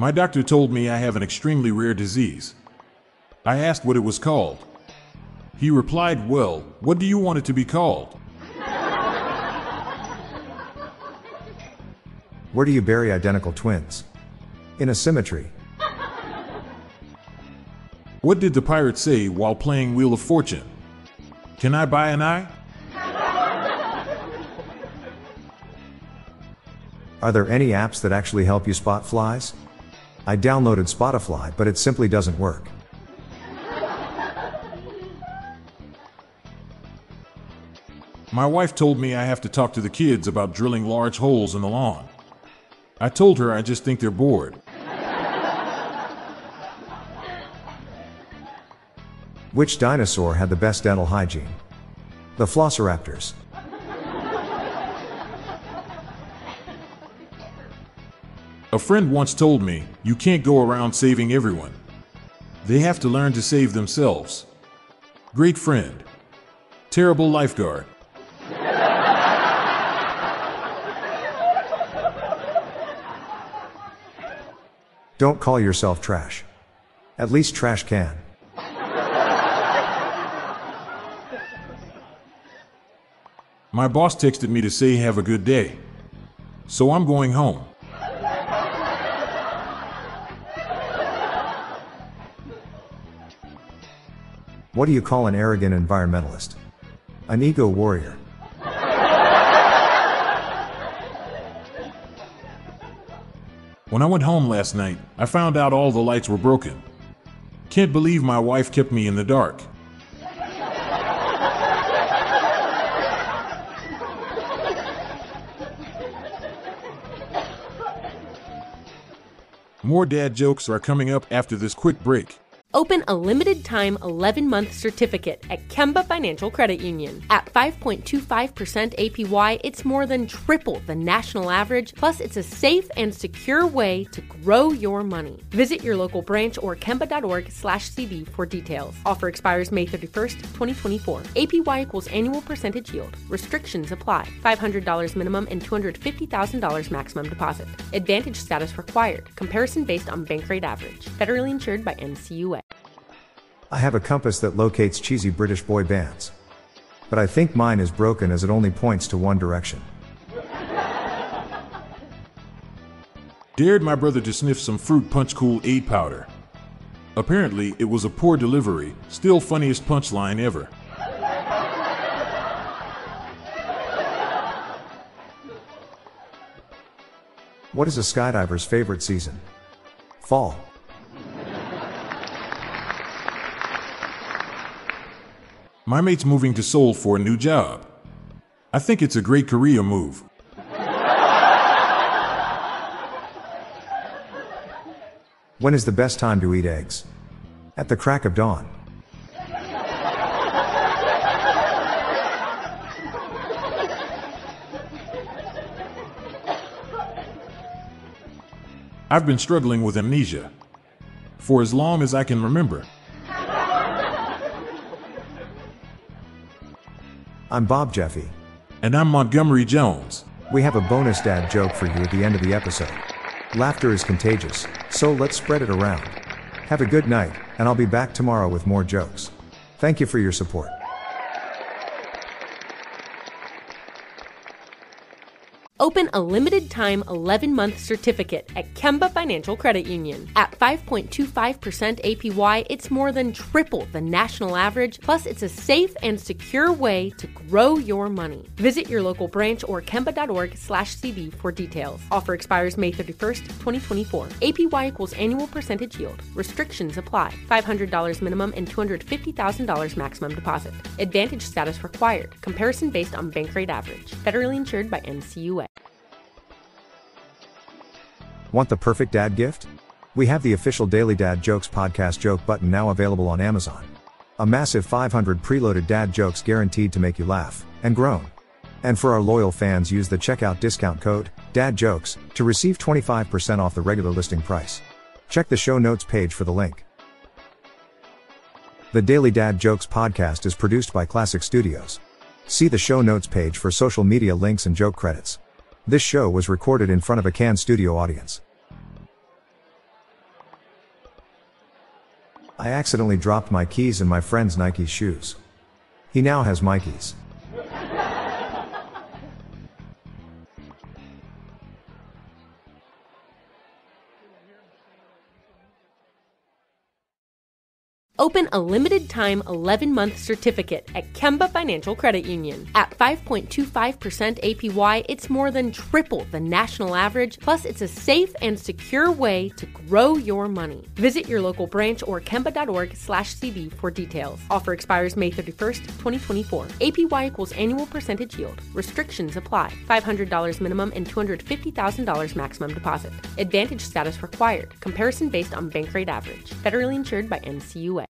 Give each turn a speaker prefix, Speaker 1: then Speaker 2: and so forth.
Speaker 1: My doctor told me I have an extremely rare disease. I asked what it was called. He replied, "Well, what do you want it to be called?"
Speaker 2: Where do you bury identical twins? In a cemetery.
Speaker 1: What did the pirate say while playing Wheel of Fortune? Can I buy an eye?
Speaker 2: Are there any apps that actually help you spot flies? I downloaded Spotify, but it simply doesn't work.
Speaker 1: My wife told me I have to talk to the kids about drilling large holes in the lawn. I told her I just think they're bored.
Speaker 2: Which dinosaur had the best dental hygiene? The Velociraptors.
Speaker 1: A friend once told me, you can't go around saving everyone. They have to learn to save themselves. Great friend. Terrible lifeguard.
Speaker 2: Don't call yourself trash. At least trash can.
Speaker 1: My boss texted me to say have a good day. So I'm going home.
Speaker 2: What do you call an arrogant environmentalist? An ego warrior.
Speaker 1: When I went home last night, I found out all the lights were broken. Can't believe my wife kept me in the dark. More dad jokes are coming up after this quick break.
Speaker 3: Open a limited-time 11-month certificate at Kemba Financial Credit Union. At 5.25% APY, it's more than triple the national average, plus it's a safe and secure way to grow your money. Visit your local branch or kemba.org/cd for details. Offer expires May 31st, 2024. APY equals annual percentage yield. Restrictions apply. $500 minimum and $250,000 maximum deposit. Advantage status required. Comparison based on bank rate average. Federally insured by NCUA.
Speaker 2: I have a compass that locates cheesy British boy bands. But I think mine is broken as it only points to one direction.
Speaker 1: Dared my brother to sniff some Fruit Punch Kool-Aid powder. Apparently, it was a poor delivery, still funniest punchline ever.
Speaker 2: What is a skydiver's favorite season? Fall.
Speaker 1: My mate's moving to Seoul for a new job. I think it's a great career move.
Speaker 2: When is the best time to eat eggs? At the crack of dawn.
Speaker 1: I've been struggling with amnesia for as long as I can remember.
Speaker 2: I'm Bob Jeffy.
Speaker 1: And I'm Montgomery Jones.
Speaker 2: We have a bonus dad joke for you at the end of the episode. Laughter is contagious, so let's spread it around. Have a good night, and I'll be back tomorrow with more jokes. Thank you for your support.
Speaker 3: Open a limited-time 11-month certificate at Kemba Financial Credit Union. At 5.25% APY, it's more than triple the national average, plus it's a safe and secure way to grow your money. Visit your local branch or kemba.org/cd for details. Offer expires May 31st, 2024. APY equals annual percentage yield. Restrictions apply. $500 minimum and $250,000 maximum deposit. Advantage status required. Comparison based on bank rate average. Federally insured by NCUA.
Speaker 2: Want the perfect dad gift? We have the official Daily Dad Jokes podcast joke button now available on Amazon. A massive 500 preloaded dad jokes guaranteed to make you laugh and groan. And for our loyal fans, use the checkout discount code DADJOKES to receive 25% off the regular listing price. Check the show notes page for the link. The Daily Dad Jokes podcast is produced by Classic Studios. See the show notes page for social media links and joke credits. This show was recorded in front of a Cannes studio audience. I accidentally dropped my keys in my friend's Nike shoes. He now has Mikey's.
Speaker 3: Open a limited-time 11-month certificate at Kemba Financial Credit Union. At 5.25% APY, it's more than triple the national average, plus it's a safe and secure way to grow your money. Visit your local branch or kemba.org/cd for details. Offer expires May 31st, 2024. APY equals annual percentage yield. Restrictions apply. $500 minimum and $250,000 maximum deposit. Advantage status required. Comparison based on bank rate average. Federally insured by NCUA.